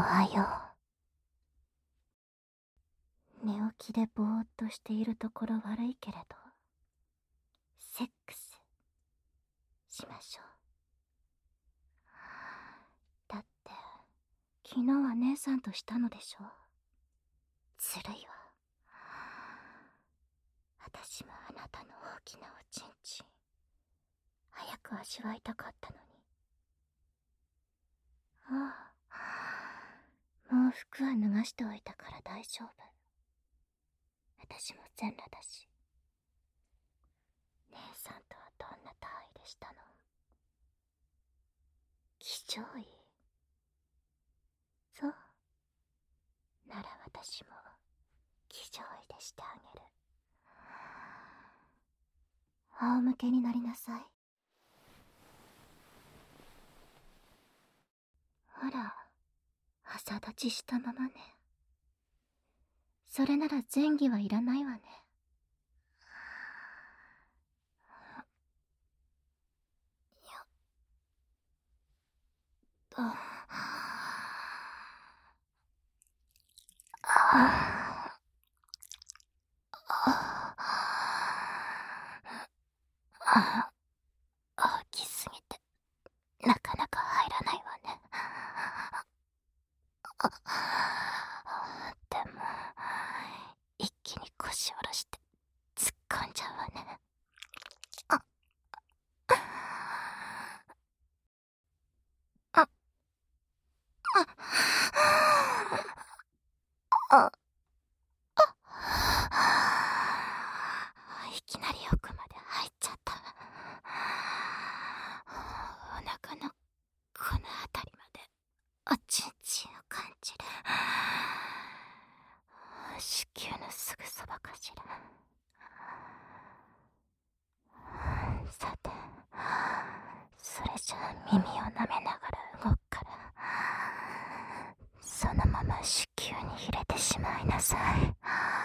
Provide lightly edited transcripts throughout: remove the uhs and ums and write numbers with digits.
はよう。寝起きでぼーっとしているところ悪いけれど、セックスしましょう。だって昨日は姉さんとしたのでしょ。ずるいわ。私もあなたの大きなおちんちん早く味わいたかったのに。ああ、もう服は脱がしておいたから大丈夫。私も全裸だし。姉さんとはどんな体位でしたの？気丈位？そう。なら私も気丈位でしてあげる。仰向けになりなさい。ほら、朝立ちしたままね。それなら前儀はいらないわね。大きすぎてなかなか入らないわね。でも一気に腰下ろして突っ込んじゃうわね。いきなり奥まで入っちゃった。お腹のこの辺りまでおちんちんを感じる。子宮のすぐそばかしら。さて、それじゃあ耳を舐めながら動くから、そのまま子宮に入れてしまいなさい。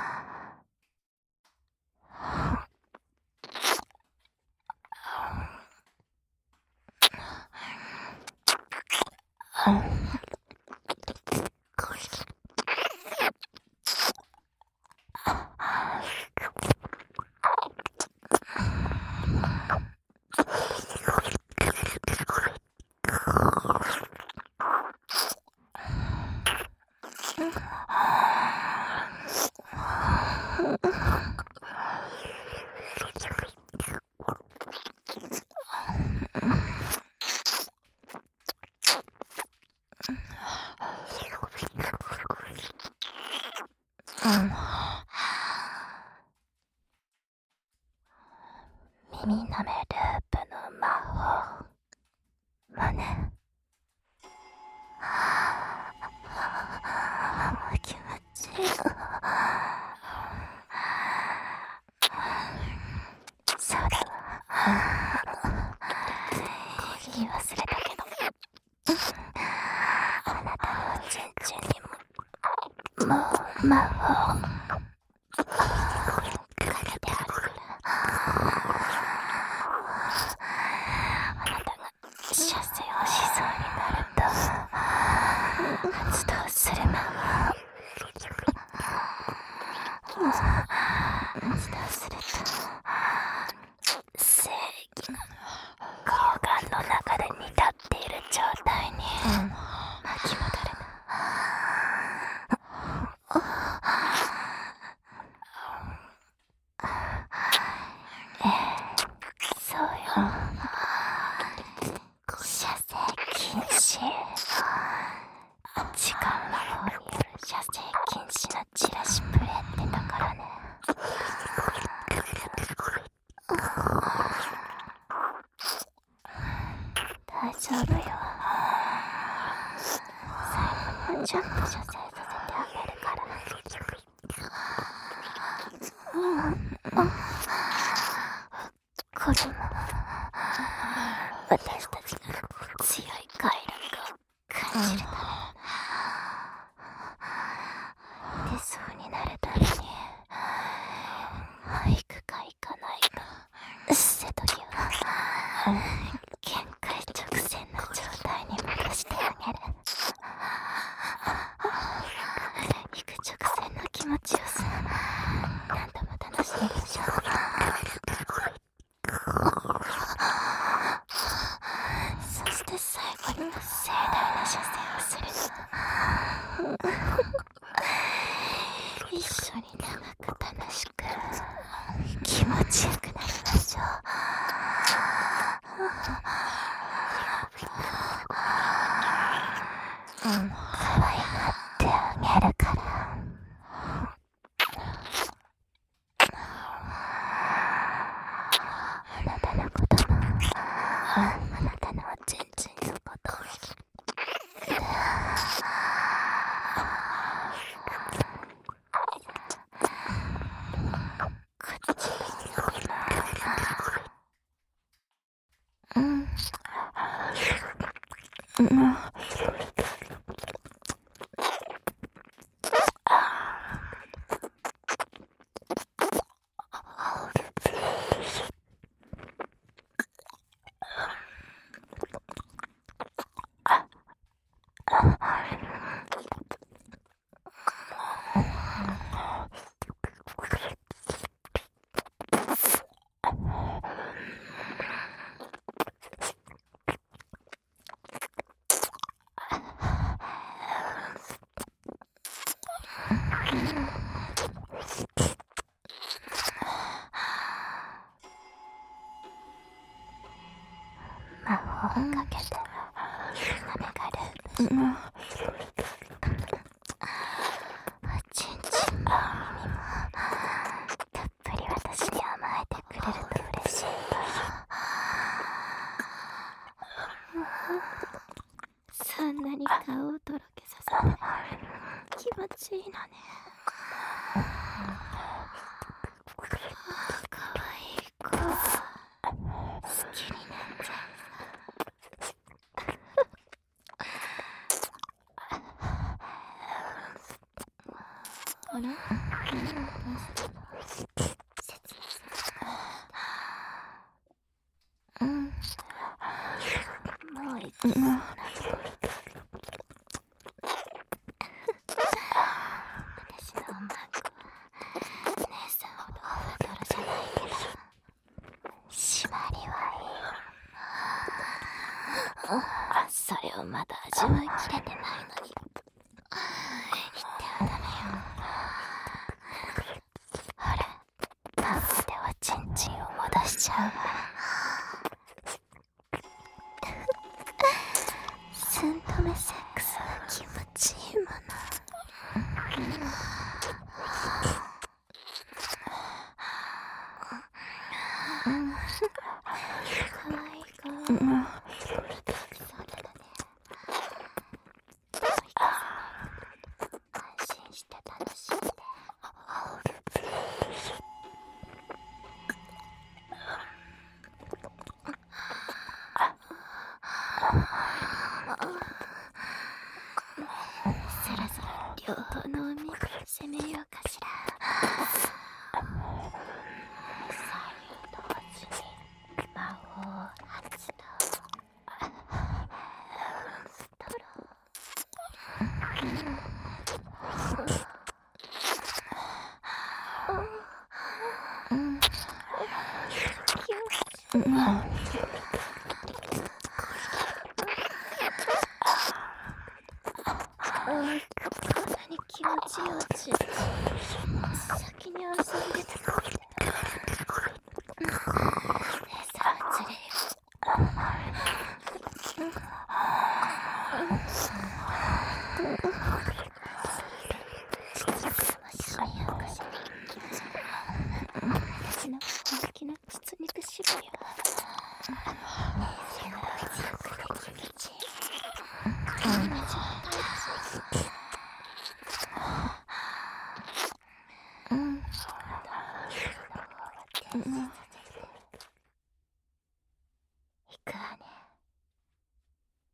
耳舐めループの魔法もね。気持ちいい。そうだわ。言い忘れたけど、あなたのおちんちんにも魔法かけてあるから。あなたが射精をしそうになると発動する魔法。発動すると精液が睾丸の中で煮立っている状態に巻き戻るの。そうよ。射精禁止。時間魔法による射精禁止のチラシプレってだからね。大丈夫よ。最後にちょっと射精させてあげるから。これも私たちが強い快楽を感じるため。出そうになるために行くか行かないか瀬戸際限界直線の状態に戻してあげる。 可愛がってあげるから。あなたのことも、あなたのおちんちんのことも。こっち魔法をかけて舐めがループおちんちんも耳もたっぷり私に甘えてくれると嬉しい。そんなに顔をとろけさせて気持ちいいのね。かわいい子好きになっちゃう。あら、どうしたもう一度私のおまんこ姉さんほどおふどろじゃないけど締まりはいい。それをまだ味わいきれてないのに言ってはダメよ。ほら、パンでおちんちんを戻しちゃうわ。寸止めセックスは気持ちいいもの。かわいい子。そうだね。安心して楽しんで。そろそろ両方のおみ攻めようかしら。左右同時に魔法発動。ストロー。体に気持ちいいおちん先に遊んでてくれて。姉さんはつれよ。しみようかしら。私の大きな筒肉しろよ。姉さんのおちんこで気持ちいい。同じみたいです。行くわね。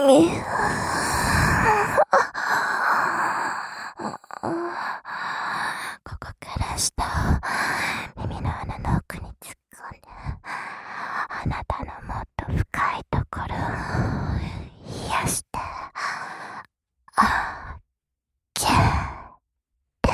ここから下を耳の穴の奥に突っ込んで、あなたのもっと深いところを癒してあげる。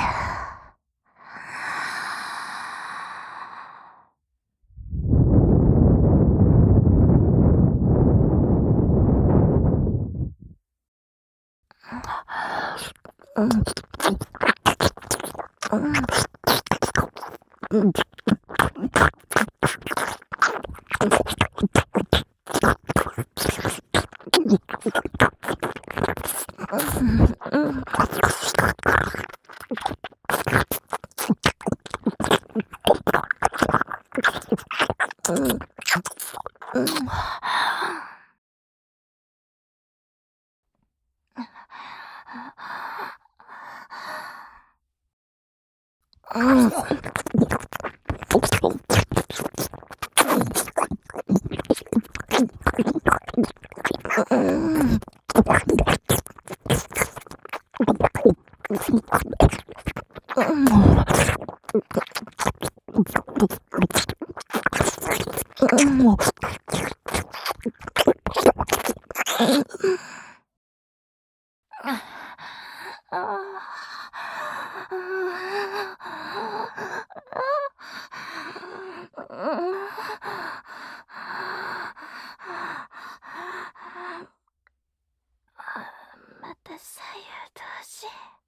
また左右同時。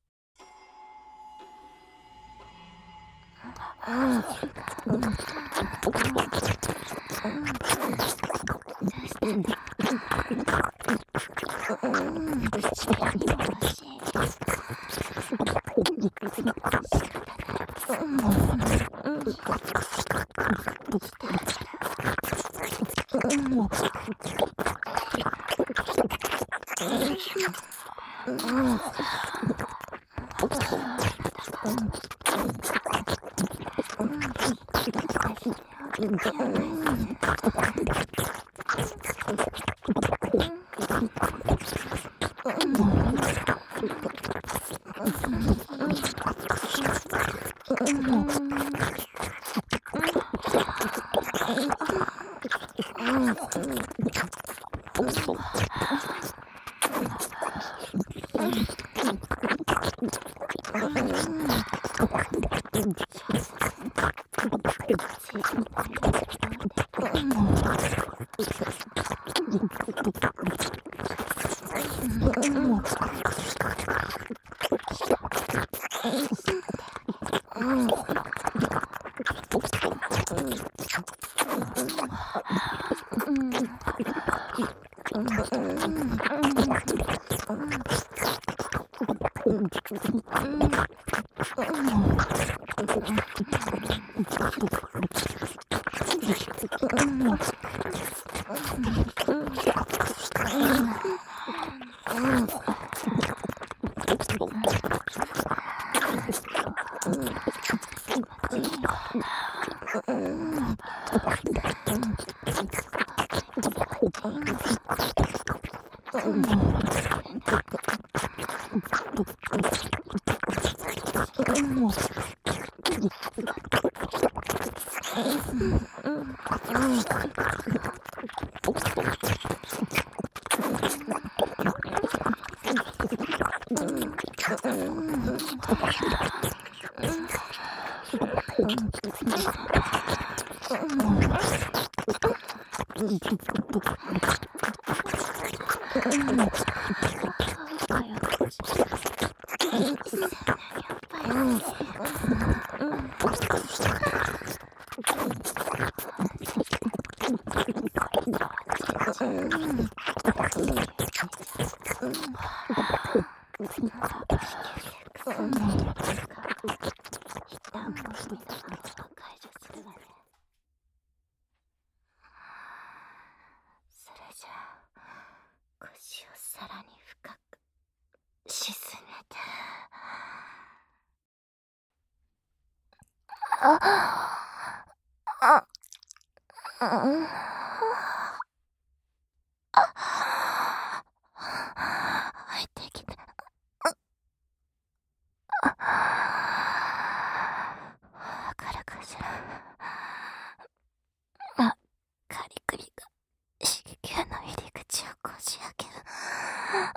腰をさらに深く沈めて、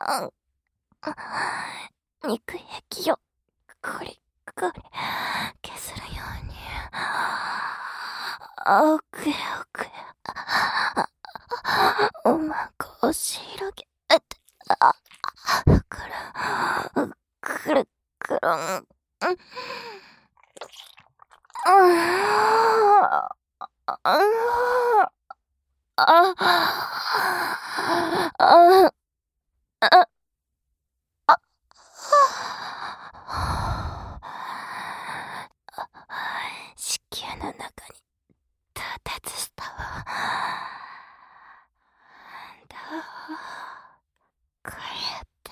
肉液をコリコリ削るように奥へ奥へうまく押し広げてくるくるん子宮の中に到達したわ。こうやって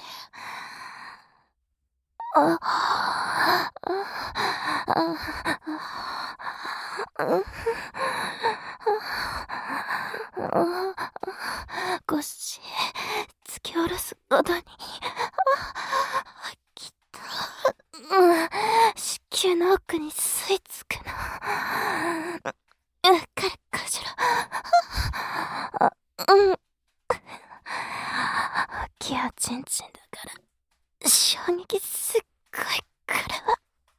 腰突き下ろすごとにきっと子宮の奥に吸い付くの。彼かしら。大きいおちんちんだから衝撃すっごい来るわ。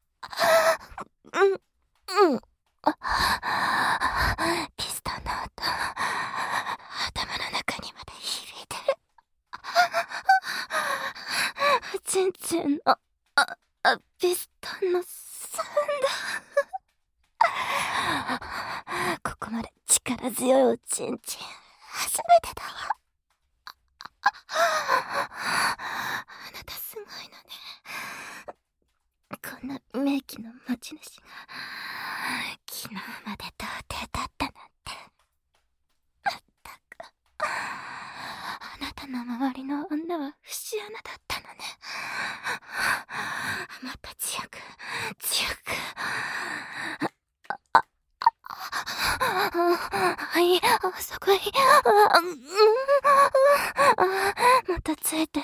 ピストンの音頭の中にまで響いてる。おちんちんのピストンのサウンド。ここまで力強いおちんちん初めてだわ。あなたすごいのね。こんな名器の持ち主が昨日まで童貞だったなんて。まったくあなたの周りの女は節穴だったのね。もっと強く強く。はい、そこにもっとついて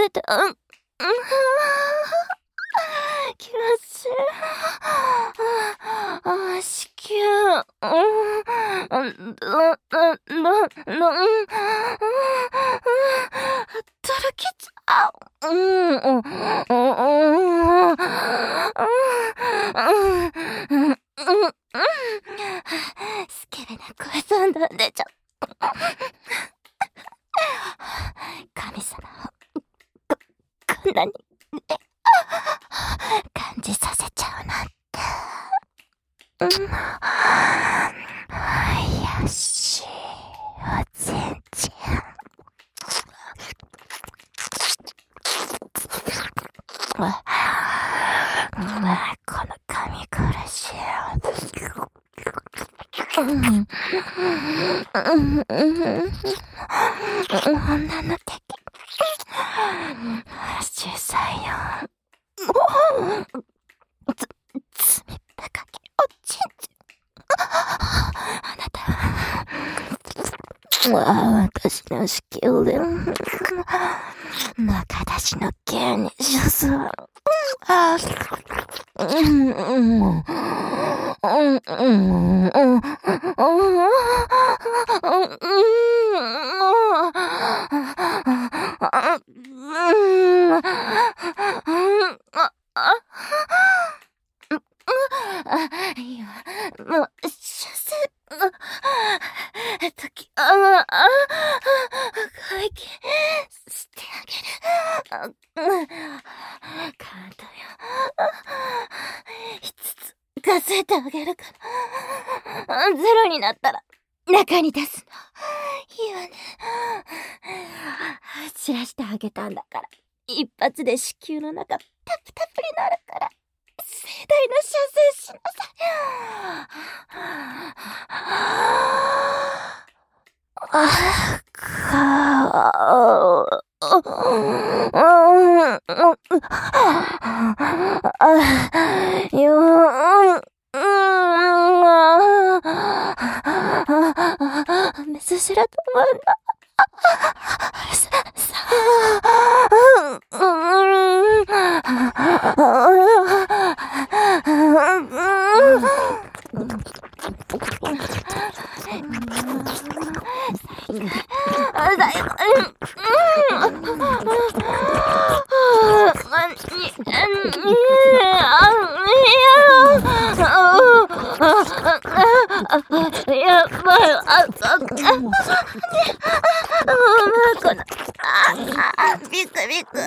気持ちいい。子宮とろけちゃう。スケベな声さんだ出ちゃう。神様をこんなに感じさせちゃうなんて。よしおちんちん。この髪苦しい。女の敵13よ。罪深きおちんちん。あなたは私の子宮で中出しの刑に処すわ。いや、もう、射精会見してあげる。カードよ。5つ数えてあげるから。ゼロになったら中に出すの。いいわね。知らしてあげたんだから。一発で子宮の中タプタプになるから。盛大な射精しなさい。水白と思うんだ。 やばい。この、ビクビク。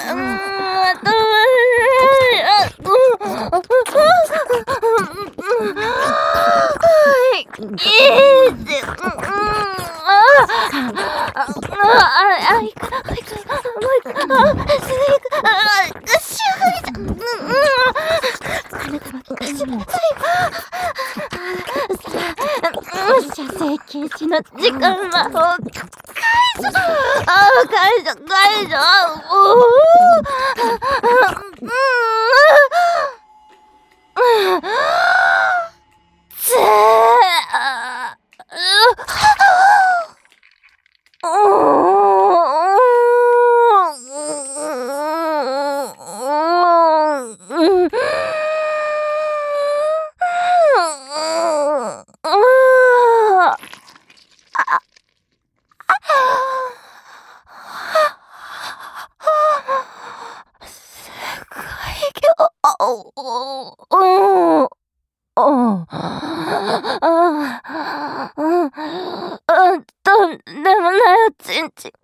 射精禁止の時間魔法解除。解除。とんでもないおちんちん。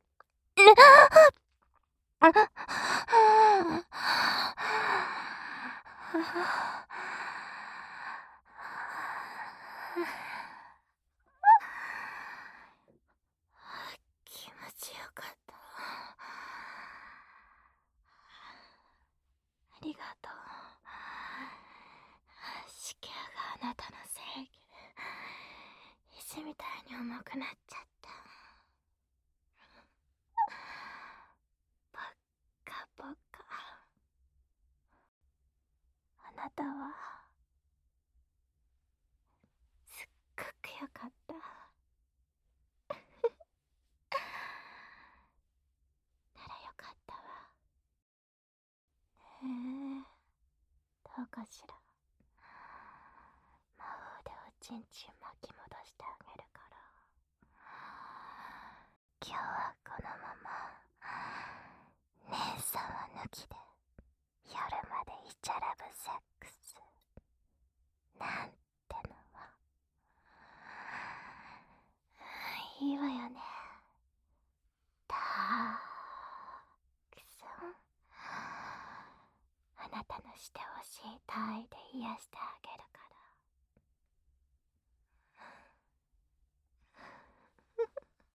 気持ちよかった。ありがとう。子宮があなたのせいで石みたいに重くなっちゃった。ポッカポカ。あなたはすっごくよかった。ならよかったわ。どうかしら。魔法でおちんちん巻き戻してあげるから。今日はこのまま姉さんは抜きで夜までイチャラブセックスなんてのはいいわよね。たくさんあなたのしてほしい体位で癒してあげ